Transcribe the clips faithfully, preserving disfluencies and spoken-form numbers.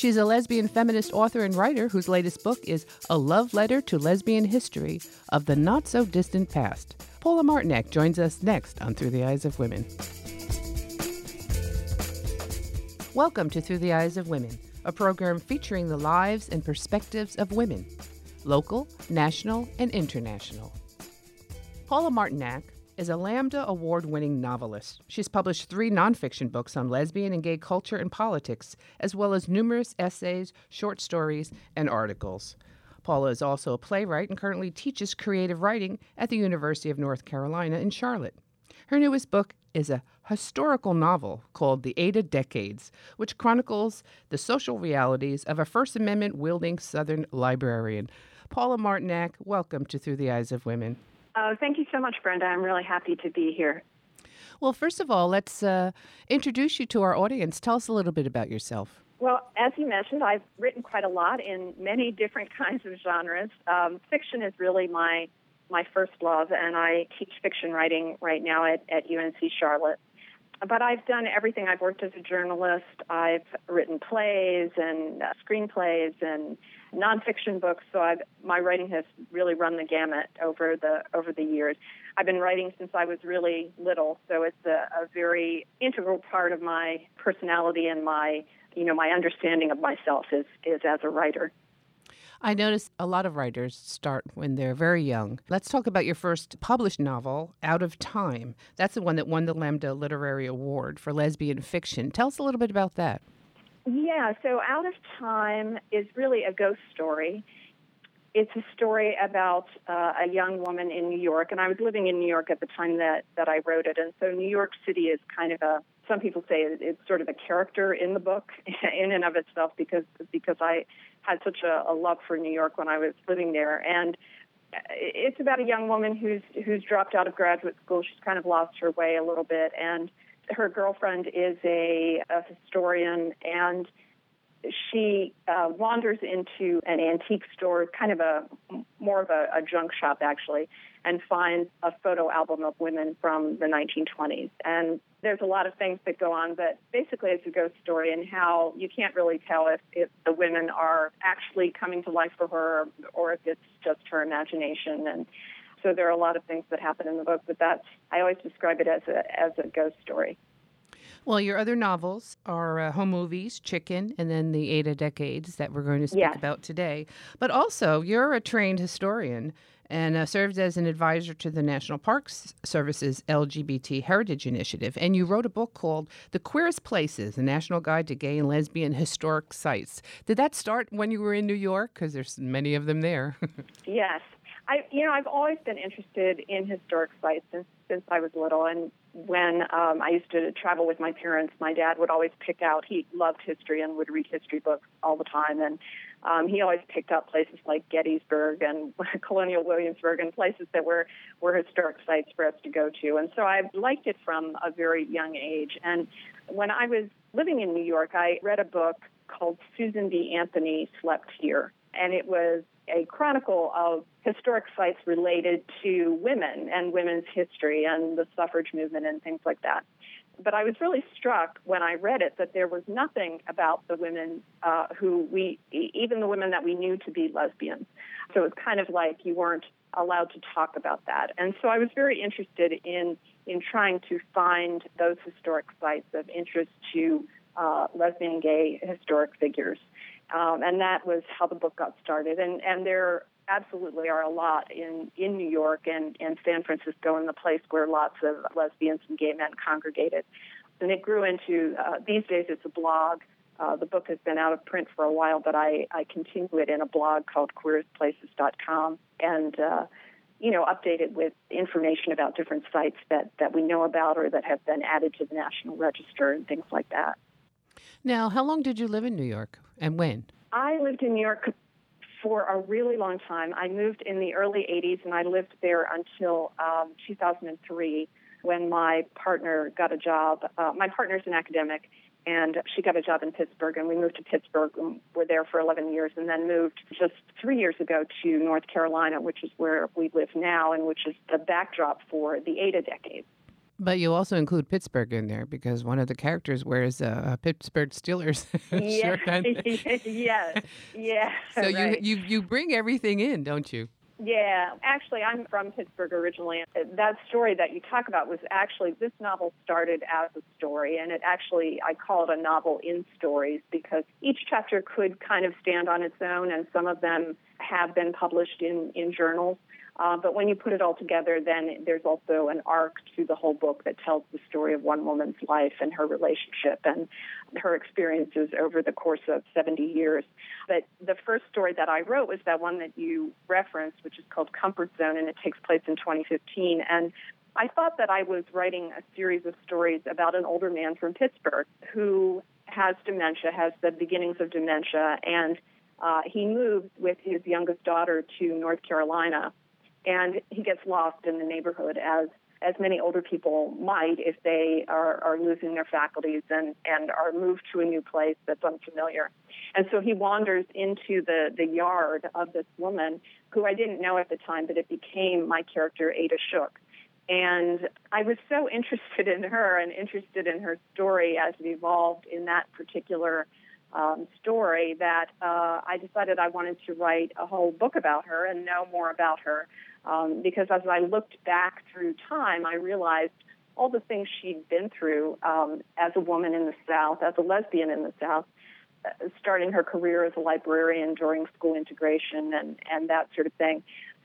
She's a lesbian feminist author and writer whose latest book is A Love Letter to Lesbian History of the Not-So-Distant Past. Paula Martinack joins us next on Through the Eyes of Women. Welcome to Through the Eyes of Women, a program featuring the lives and perspectives of women, local, national, and international. Paula Martinack is a Lambda Award-winning novelist. She's published three nonfiction books on lesbian and gay culture and politics, as well as numerous essays, short stories, and articles. Paula is also a playwright and currently teaches creative writing at the University of North Carolina in Charlotte. Her newest book is a historical novel called The Ada Decades, which chronicles the social realities of a First Amendment-wielding Southern librarian. Paula Martinack, welcome to Through the Eyes of Women. Uh, thank you so much, Brenda. I'm really happy to be here. Well, first of all, let's uh, introduce you to our audience. Tell us a little bit about yourself. Well, as you mentioned, I've written quite a lot in many different kinds of genres. Um, fiction is really my my first love, and I teach fiction writing right now at, at U N C Charlotte. But I've done everything. I've worked as a journalist. I've written plays and uh, screenplays and nonfiction books. So I've, my writing has really run the gamut over the over the years. I've been writing since I was really little, so it's a, a very integral part of my personality and my you know my understanding of myself is is as a writer. I notice a lot of writers start when they're very young. Let's talk about your first published novel, Out of Time. That's the one that won the Lambda Literary Award for lesbian fiction. Tell us a little bit about that. Yeah, so Out of Time is really a ghost story. It's a story about uh, a young woman in New York, and I was living in New York at the time that, that I wrote it, and so New York City is kind of a, some people say it's sort of a character in the book in and of itself because because I had such a, a love for New York when I was living there. And it's about a young woman who's who's dropped out of graduate school. She's kind of lost her way a little bit, and her girlfriend is a, a historian, and she uh, wanders into an antique store, kind of a more of a, a junk shop actually, and finds a photo album of women from the nineteen twenties. And there's a lot of things that go on, but basically it's a ghost story and how you can't really tell if, if the women are actually coming to life for her or if it's just her imagination. And so there are a lot of things that happen in the book, but that's, I always describe it as a as a ghost story. Well, your other novels are uh, Home Movies, Chicken, and then The Ada Decades that we're going to speak yes. about today. But also, you're a trained historian and uh, served as an advisor to the National Parks Service's L G B T Heritage Initiative. And you wrote a book called The Queerest Places, a National Guide to Gay and Lesbian Historic Sites. Did that start when you were in New York? Because there's many of them there. Yes. I, you know, I've always been interested in historic sites since, since I was little. And when um, I used to travel with my parents, my dad would always pick out, he loved history and would read history books all the time. And um, he always picked up places like Gettysburg and Colonial Williamsburg and places that were, were historic sites for us to go to. And so I liked it from a very young age. And when I was living in New York, I read a book called Susan B. Anthony Slept Here. And it was a chronicle of historic sites related to women and women's history and the suffrage movement and things like that. But I was really struck when I read it that there was nothing about the women uh, who we, even the women that we knew to be lesbians. So it was kind of like you weren't allowed to talk about that. And so I was very interested in, in trying to find those historic sites of interest to uh, lesbian and gay historic figures. Um, and that was how the book got started. And, and there absolutely are a lot in, in New York and, and San Francisco, and the place where lots of lesbians and gay men congregated. And it grew into, uh, these days it's a blog. Uh, the book has been out of print for a while, but I, I continue it in a blog called queerest places dot com and, uh, you know, update it with information about different sites that, that we know about or that have been added to the National Register and things like that. Now, how long did you live in New York and when? I lived in New York for a really long time. I moved in the early eighties, and I lived there until um, two thousand three when my partner got a job. Uh, my partner's an academic, and she got a job in Pittsburgh, and we moved to Pittsburgh and were there for eleven years, and then moved just three years ago to North Carolina, which is where we live now and which is the backdrop for the Ada Decades. But you also include Pittsburgh in there because one of the characters wears a, a Pittsburgh Steelers Yeah, shirt. And yes, yeah, so you, right. you you bring everything in, don't you? Yeah, actually, I'm from Pittsburgh originally. That story that you talk about was actually, this novel started as a story, and it actually, I call it a novel in stories because each chapter could kind of stand on its own, and some of them have been published in, in journals. Uh, but when you put it all together, then there's also an arc to the whole book that tells the story of one woman's life and her relationship and her experiences over the course of seventy years. But the first story that I wrote was that one that you referenced, which is called Comfort Zone, and it takes place in twenty fifteen. And I thought that I was writing a series of stories about an older man from Pittsburgh who has dementia, has the beginnings of dementia, and uh, he moves with his youngest daughter to North Carolina. And he gets lost in the neighborhood, as as many older people might if they are, are losing their faculties and, and are moved to a new place that's unfamiliar. And so he wanders into the, the yard of this woman who I didn't know at the time, but it became my character, Ada Shook. And I was so interested in her and interested in her story as it evolved in that particular um, story that uh, I decided I wanted to write a whole book about her and know more about her. Um, because as I looked back through time, I realized all the things she'd been through um, as a woman in the South, as a lesbian in the South, uh, starting her career as a librarian during school integration and, and that sort of thing.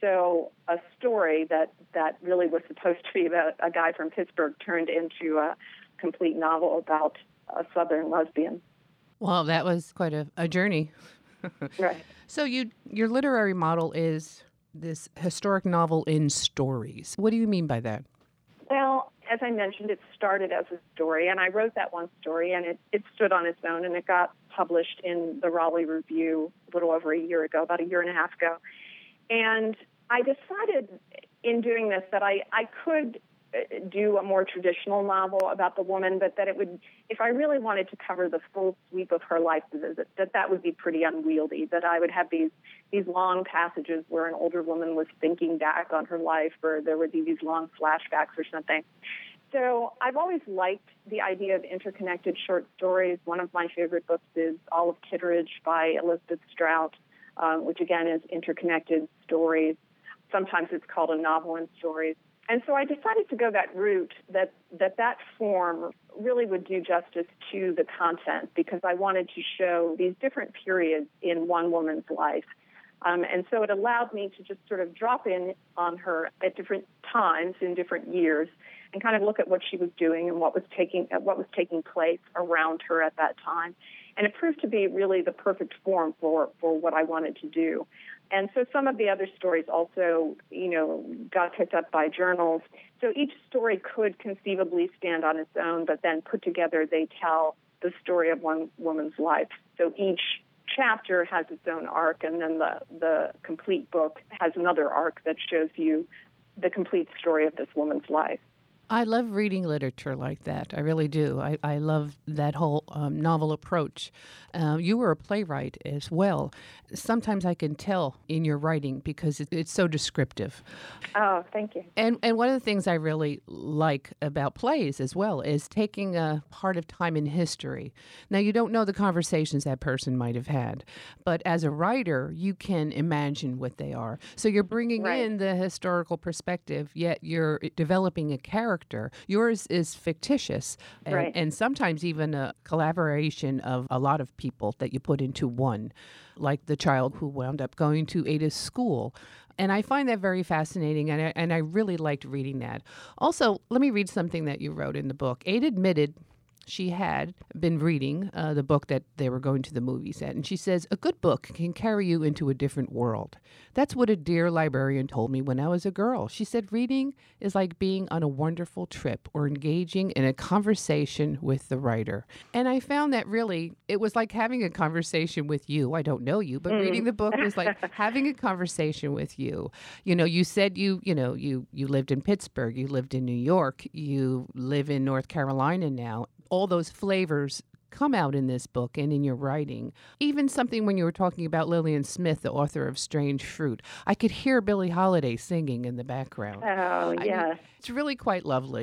So a story that, that really was supposed to be about a guy from Pittsburgh turned into a complete novel about a Southern lesbian. Well, that was quite a, a journey. Right. So you your literary model is this historic novel in stories. What do you mean by that? Well, as I mentioned, it started as a story, and I wrote that one story, and it, it stood on its own, and it got published in the Raleigh Review a little over a year ago, about a year and a half ago. And I decided in doing this that I, I could do a more traditional novel about the woman, but that it would, if I really wanted to cover the full sweep of her life, that that, that would be pretty unwieldy, that I would have these these long passages where an older woman was thinking back on her life, or there would be these long flashbacks or something. So I've always liked the idea of interconnected short stories. One of my favorite books is Olive Kitteridge by Elizabeth Strout, um, which again is interconnected stories. Sometimes it's called a novel in stories. And so I decided to go that route, that, that that form really would do justice to the content, because I wanted to show these different periods in one woman's life. Um, and so it allowed me to just sort of drop in on her at different times in different years and kind of look at what she was doing and what was taking what was taking place around her at that time. And it proved to be really the perfect form for, for what I wanted to do. And so some of the other stories also, you know, got picked up by journals. So each story could conceivably stand on its own, but then put together, they tell the story of one woman's life. So each chapter has its own arc, and then the, the complete book has another arc that shows you the complete story of this woman's life. I love reading literature like that. I really do. I, I love that whole um, novel approach. Uh, you were a playwright as well. Sometimes I can tell in your writing because it, it's so descriptive. Oh, thank you. And and one of the things I really like about plays as well is taking a part of time in history. Now, you don't know the conversations that person might have had, but as a writer, you can imagine what they are. So you're bringing Right. in the historical perspective, yet you're developing a character. Yours is fictitious, and, Right. and sometimes even a collaboration of a lot of people that you put into one, like the child who wound up going to Ada's school. And I find that very fascinating, and I, and I really liked reading that. Also, let me read something that you wrote in the book. Ada admitted she had been reading uh, the book that they were going to the movies at, and she says, "A good book can carry you into a different world. That's what a dear librarian told me when I was a girl." She said, "Reading is like being on a wonderful trip or engaging in a conversation with the writer." And I found that really, it was like having a conversation with you. I don't know you, but Mm. reading the book was like having a conversation with you. You know, you said you, you know, you, you lived in Pittsburgh, you lived in New York, you live in North Carolina now. All those flavors come out in this book and in your writing. Even something when you were talking about Lillian Smith, the author of Strange Fruit, I could hear Billie Holiday singing in the background. Oh, I yes. mean, it's really quite lovely.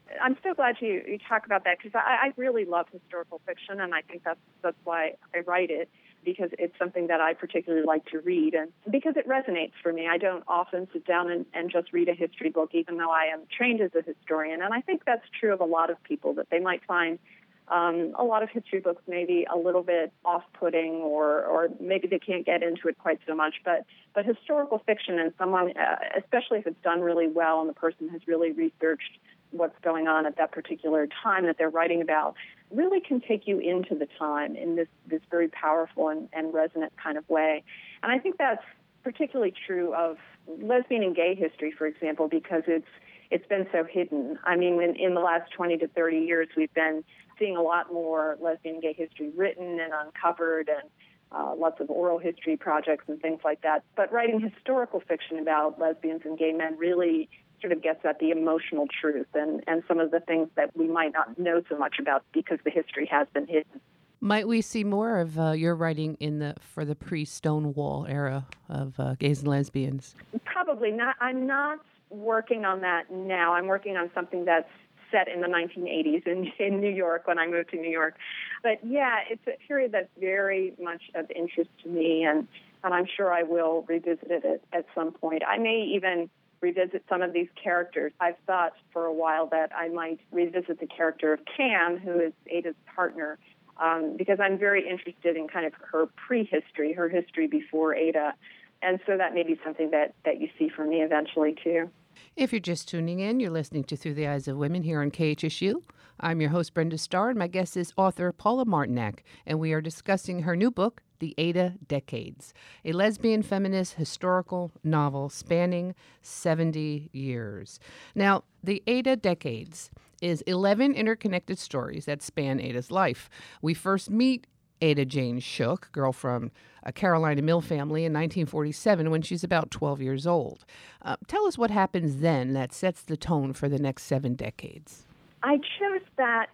I'm so glad you, you talk about that because I, I really love historical fiction, and I think that's that's why I write it, because it's something that I particularly like to read, and because it resonates for me. I don't often sit down and, and just read a history book, even though I am trained as a historian, and I think that's true of a lot of people, that they might find um, a lot of history books maybe a little bit off-putting, or, or maybe they can't get into it quite so much, but, but historical fiction, and someone, uh, especially if it's done really well and the person has really researched what's going on at that particular time that they're writing about, really can take you into the time in this, this very powerful and, and resonant kind of way. And I think that's particularly true of lesbian and gay history, for example, because it's it's been so hidden. I mean, in, in the last twenty to thirty years, we've been seeing a lot more lesbian and gay history written and uncovered, and uh, lots of oral history projects and things like that. But writing historical fiction about lesbians and gay men really sort of gets at the emotional truth and, and some of the things that we might not know so much about because the history has been hidden. Might we see more of uh, your writing in the for the pre-Stonewall era of uh, gays and lesbians? Probably not. I'm not working on that now. I'm working on something that's set in the nineteen eighties in, in New York when I moved to New York. But yeah, it's a period that's very much of interest to me, and, and I'm sure I will revisit it at, at some point. I may even revisit some of these characters. I've thought for a while that I might revisit the character of Cam, who is Ada's partner, um, because I'm very interested in kind of her prehistory, her history before Ada. And so that may be something that, that you see from me eventually, too. If you're just tuning in, you're listening to Through the Eyes of Women here on K H S U. I'm your host, Brenda Starr, and my guest is author Paula Martinack, and we are discussing her new book, The Ada Decades, a lesbian feminist historical novel spanning seventy years. Now, The Ada Decades is eleven interconnected stories that span Ada's life. We first meet Ada Jane Shook, girl from a Carolina Mill family, in nineteen forty-seven when she's about twelve years old. Uh, tell us what happens then that sets the tone for the next seven decades. I chose that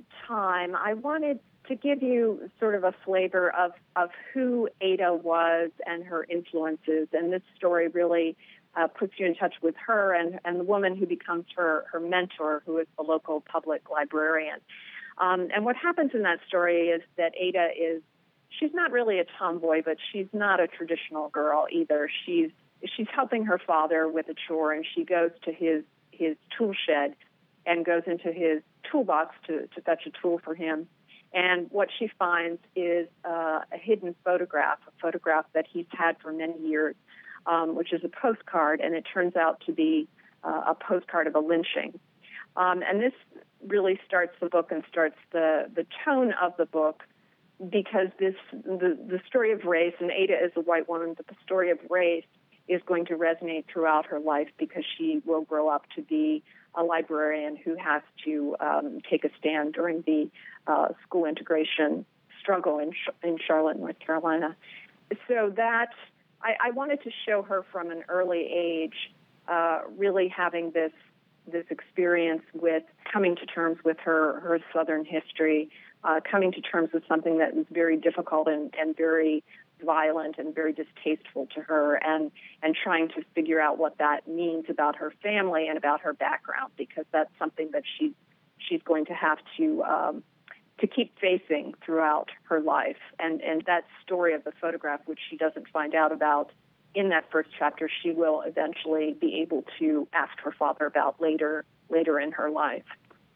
time. I wanted to give you sort of a flavor of, of who Ada was and her influences, and this story really uh, puts you in touch with her and, and the woman who becomes her, her mentor, who is the local public librarian. Um, and what happens in that story is that Ada is, she's not really a tomboy, but she's not a traditional girl either. She's she's helping her father with a chore, and she goes to his, his tool shed and goes into his toolbox to, to fetch a tool for him. And what she finds is uh, a hidden photograph, a photograph that he's had for many years, um, which is a postcard, and it turns out to be uh, a postcard of a lynching. Um, and this really starts the book and starts the, the tone of the book, because this the, the story of race, and Ada is a white woman, but the story of race is going to resonate throughout her life because she will grow up to be a librarian who has to um, take a stand during the uh, school integration struggle in, in Charlotte, North Carolina. So that, I, I wanted to show her from an early age, uh, really having this this experience with coming to terms with her, her Southern history, uh, coming to terms with something that was very difficult and, and very violent and very distasteful to her, and, and trying to figure out what that means about her family and about her background, because that's something that she's, she's going to have to um, to keep facing throughout her life. And, and that story of the photograph, which she doesn't find out about in that first chapter, she will eventually be able to ask her father about later later in her life.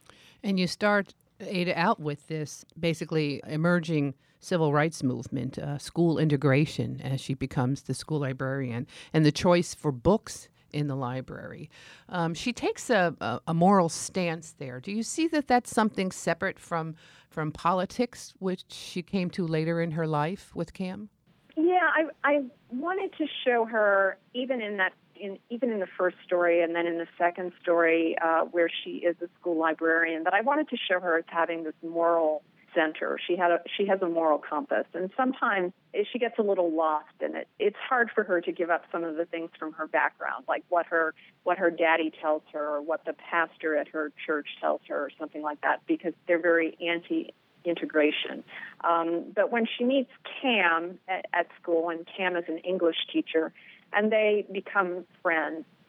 And you start Ada out with this basically emerging civil rights movement, uh, school integration, as she becomes the school librarian, and the choice for books in the library. Um, she takes a, a, a moral stance there. Do you see that that's something separate from from politics, which she came to later in her life with Cam? Yeah, I, I wanted to show her, even in that, in, even in the first story and then in the second story, uh, where she is a school librarian, but I wanted to show her as having this moral center. She had a, she has a moral compass, and sometimes she gets a little lost in it. It's hard for her to give up some of the things from her background, like what her what her daddy tells her, or what the pastor at her church tells her, or something like that, because they're very anti integration. Um, but when she meets Cam at, at school, and Cam is an English teacher, and they become friends,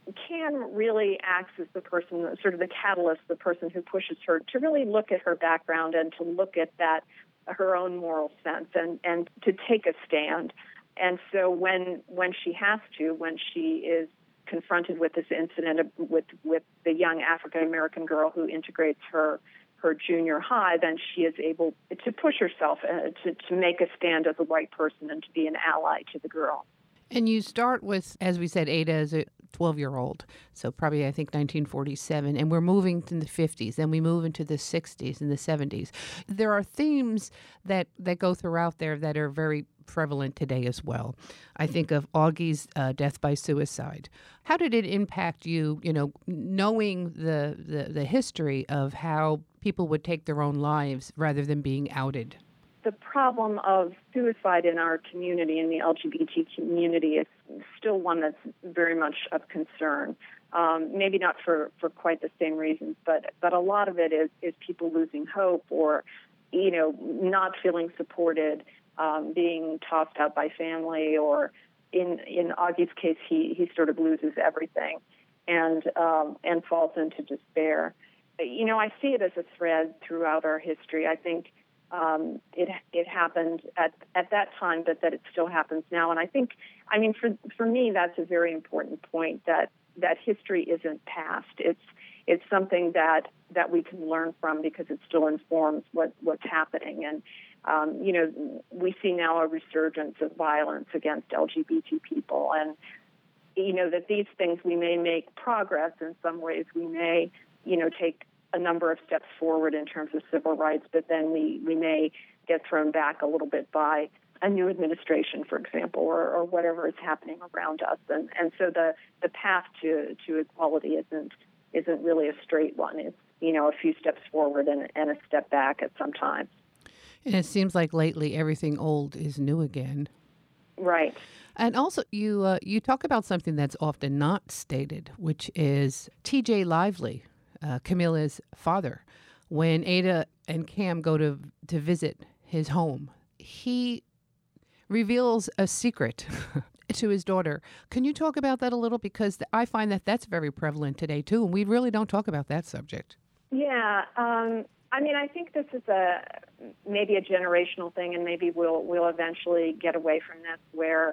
Cam really acts as the person, sort of the catalyst, the person who pushes her to really look at her background and to look at that, her own moral sense, and, and to take a stand. And so when when she has to, when she is confronted with this incident with with the young African American girl who integrates her her junior high, then she is able to push herself uh, to to make a stand as a white person and to be an ally to the girl. And you start with, as we said, Ada as a twelve-year-old, so probably, I think, nineteen forty-seven, and we're moving to the fifties, then we move into the sixties and the seventies. There are themes that, that go throughout there that are very prevalent today as well. I think of Augie's uh, death by suicide. How did it impact you, you know, knowing the, the, the history of how people would take their own lives rather than being outed? The problem of suicide in our community, in the L G B T community, is still one that's very much of concern. Um, maybe not for, for quite the same reasons, but but a lot of it is, is people losing hope or, you know, not feeling supported, um, being tossed out by family, or in in Augie's case, he, he sort of loses everything and um, and falls into despair. You know, I see it as a thread throughout our history. I think Um, it it happened at, at that time, but that it still happens now. And I think, I mean, for for me, that's a very important point, that that history isn't past. It's it's something that, that we can learn from because it still informs what, what's happening. And, um, you know, we see now a resurgence of violence against L G B T people. And, you know, that these things, we may make progress in some ways. We may, you know, take a number of steps forward in terms of civil rights, but then we, we may get thrown back a little bit by a new administration, for example, or, or whatever is happening around us. And, and so the, the path to, to equality isn't isn't really a straight one. It's, you know, a few steps forward and, and a step back at some times. And it seems like lately everything old is new again. Right. And also, you uh, you talk about something that's often not stated, which is T J Lively, Uh, Camilla's father. When Ada and Cam go to to visit his home, he reveals a secret to his daughter. Can you talk about that a little? Because I find that that's very prevalent today, too, and we really don't talk about that subject. Yeah. Um, I mean, I think this is a maybe a generational thing, and maybe we'll we'll eventually get away from this, where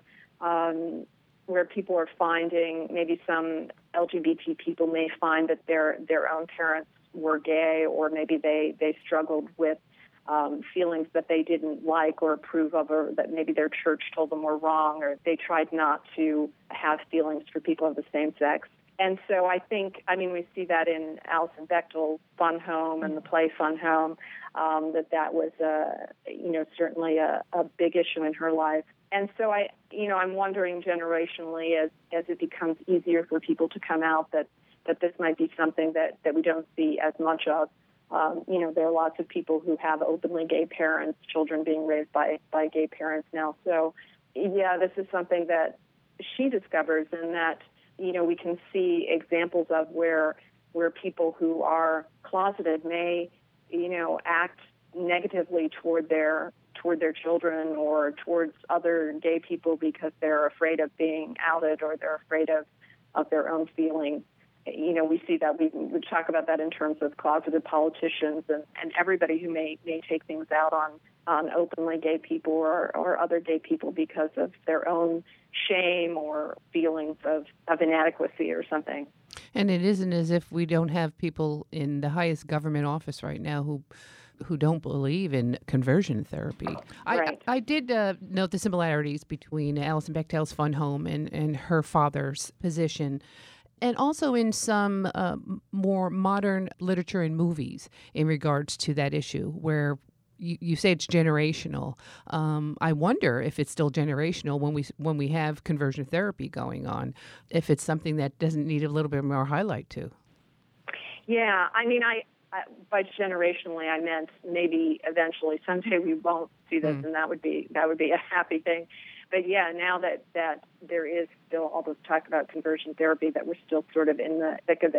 um, where people are finding, maybe some L G B T people may find that their their own parents were gay, or maybe they, they struggled with um, feelings that they didn't like or approve of, or that maybe their church told them were wrong, or they tried not to have feelings for people of the same sex. And so I think, I mean, we see that in Alison Bechdel's Fun Home and the play Fun Home, um, that that was, a, you know, certainly a, a big issue in her life. And so I, you know, I'm wondering generationally, as, as it becomes easier for people to come out, that, that this might be something that, that we don't see as much of. Um, you know, there are lots of people who have openly gay parents, children being raised by, by gay parents now. So, yeah, this is something that she discovers, and that, you know, we can see examples of where where people who are closeted may, you know, act negatively toward their toward their children or towards other gay people because they're afraid of being outed, or they're afraid of, of their own feelings. You know, we see that. We, we talk about that in terms of closeted politicians and, and everybody who may, may take things out on, on openly gay people or, or other gay people because of their own shame or feelings of, of inadequacy or something. And it isn't as if we don't have people in the highest government office right now who who don't believe in conversion therapy. Right. I, I did uh, note the similarities between Alison Bechdel's Fun Home and, and her father's position, and also in some uh, more modern literature and movies in regards to that issue, where you, you say it's generational. Um, I wonder if it's still generational when we when we have conversion therapy going on, if it's something that doesn't need a little bit more highlight to. Yeah, I mean, I, I by generationally, I meant maybe eventually someday we won't see this, mm. and that would be that would be a happy thing. But yeah, now that, that there is still all this talk about conversion therapy, that we're still sort of in the thick of it,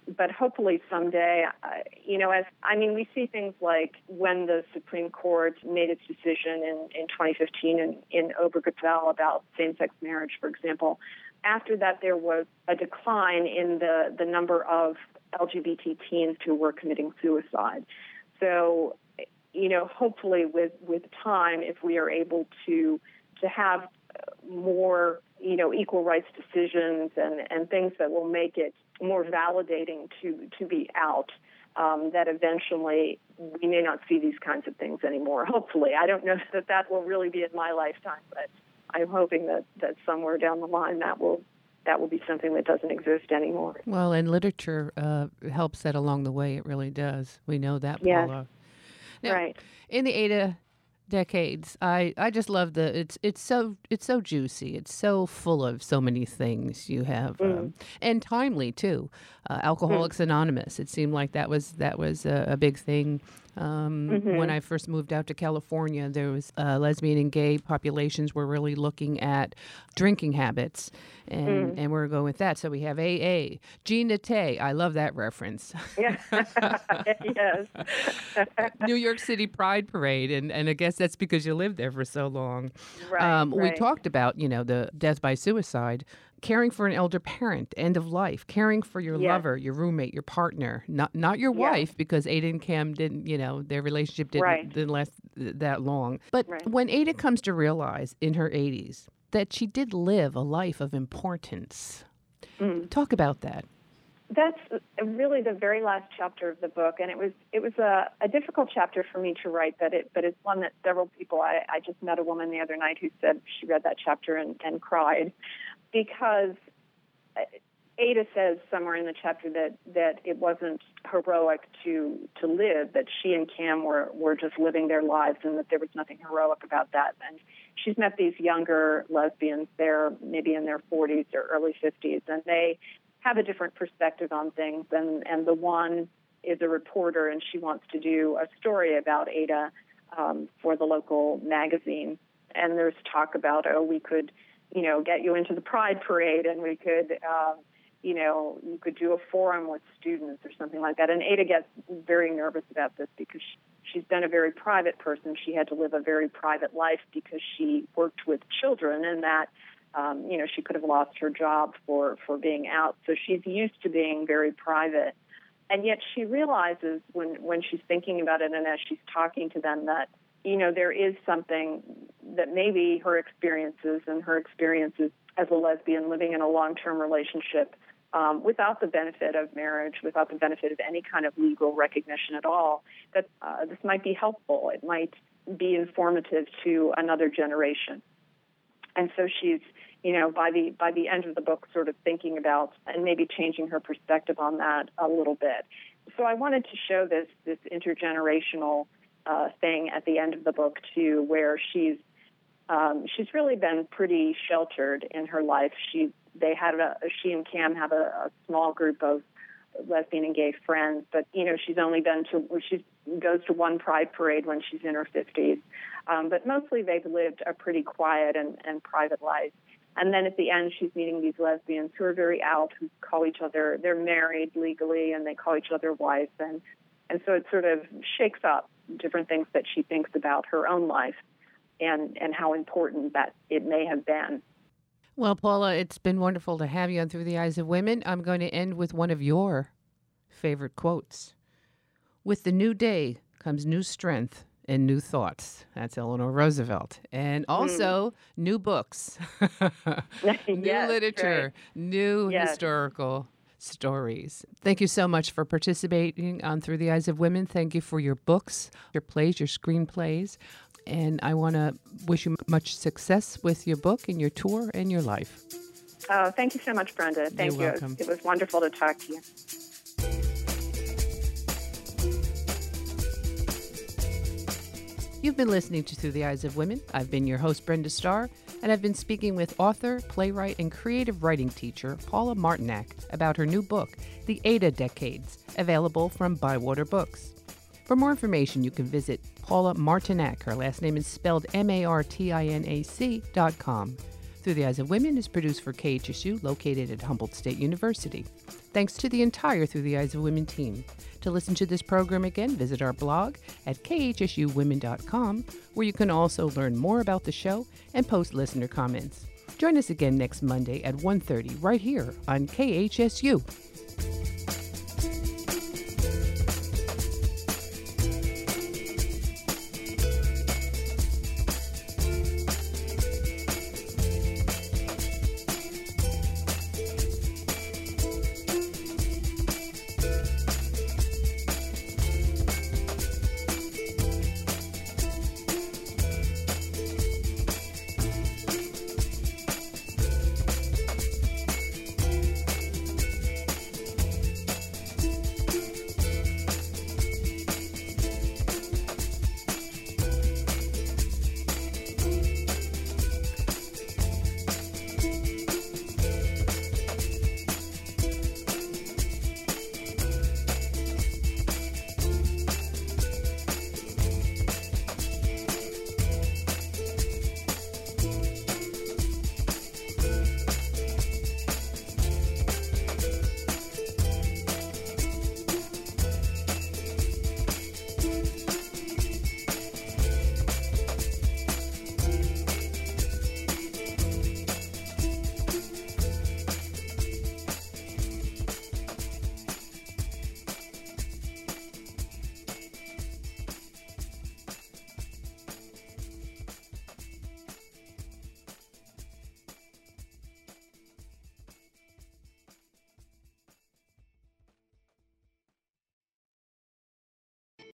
but hopefully someday, uh, you know, as I mean, we see things like when the Supreme Court made its decision in, in twenty fifteen in, in Obergefell about same-sex marriage, for example. After that, there was a decline in the, the number of L G B T teens who were committing suicide. So, you know, hopefully with, with time, if we are able to to have more, you know, equal rights decisions and, and things that will make it more validating to, to be out, um, that eventually we may not see these kinds of things anymore. Hopefully. I don't know that that will really be in my lifetime, but I'm hoping that, that somewhere down the line that will that will be something that doesn't exist anymore. Well, and literature uh, helps that along the way. It really does. We know that, Paula. Yes. Now, right. In the Ada decades, I, I just love the it's it's so it's so juicy. It's so full of so many things you have, mm. um, and timely too. Uh, Alcoholics mm. Anonymous. It seemed like that was that was a, a big thing. Um, mm-hmm. When I first moved out to California, there was uh, lesbian and gay populations were really looking at drinking habits, and, mm. and we're going with that. So we have A A. Gina Tay, I love that reference. Yeah. Yes. New York City Pride Parade, and, and I guess that's because you lived there for so long. Right, um, right. We talked about, you know, the death by suicide. Caring for an elder parent, end of life, caring for your yes. lover, your roommate, your partner, not not your yes. wife, because Ada and Cam didn't, you know, their relationship didn't, right. didn't last that long. But right. when Ada comes to realize in her eighties that she did live a life of importance, mm. talk about that. That's really the very last chapter of the book, and it was it was a, a difficult chapter for me to write, but it but it's one that several people. I, I just met a woman the other night who said she read that chapter and, and cried, because Ada says somewhere in the chapter that, that it wasn't heroic to to live, that she and Cam were, were just living their lives, and that there was nothing heroic about that. And she's met these younger lesbians. They're maybe in their forties or early fifties, and they have a different perspective on things. And, and the one is a reporter, and she wants to do a story about Ada um, for the local magazine. And there's talk about, oh, we could, you know, get you into the Pride Parade, and we could, uh, you know, you could do a forum with students or something like that. And Ada gets very nervous about this because she, she's been a very private person. She had to live a very private life because she worked with children, and that, um, you know, she could have lost her job for, for being out. So she's used to being very private. And yet she realizes when, when she's thinking about it and as she's talking to them that, you know, there is something that maybe her experiences and her experiences as a lesbian living in a long-term relationship um, without the benefit of marriage, without the benefit of any kind of legal recognition at all, that uh, this might be helpful. It might be informative to another generation. And so she's, you know, by the by the end of the book, sort of thinking about and maybe changing her perspective on that a little bit. So I wanted to show this this intergenerational uh, thing at the end of the book too, where she's um, she's really been pretty sheltered in her life. She they had a she and Cam have a, a small group of lesbian and gay friends, but you know she's only been to she goes to one Pride Parade when she's in her fifties. Um, but mostly they've lived a pretty quiet and, and private life. And then at the end, she's meeting these lesbians who are very out, who call each other, they're married legally, and they call each other wife. And, and so it sort of shakes up different things that she thinks about her own life and, and how important that it may have been. Well, Paula, it's been wonderful to have you on Through the Eyes of Women. I'm going to end with one of your favorite quotes. With the new day comes new strength and new thoughts. That's Eleanor Roosevelt. And also mm. new books, new yes, literature, right. new yes. historical stories. Thank you so much for participating on Through the Eyes of Women. Thank you for your books, your plays, your screenplays. And I want to wish you much success with your book and your tour and your life. Oh, thank you so much, Brenda. Thank You're you. welcome. It was wonderful to talk to you. You've been listening to Through the Eyes of Women. I've been your host, Brenda Starr, and I've been speaking with author, playwright, and creative writing teacher Paula Martinack about her new book, The Ada Decades, available from Bywater Books. For more information, you can visit Paula Martinack. Her last name is spelled M A R T I N A C dot com. Through the Eyes of Women is produced for K H S U, located at Humboldt State University. Thanks to the entire Through the Eyes of Women team. To listen to this program again, visit our blog at k h s u women dot com, where you can also learn more about the show and post listener comments. Join us again next Monday at one thirty right here on K H S U.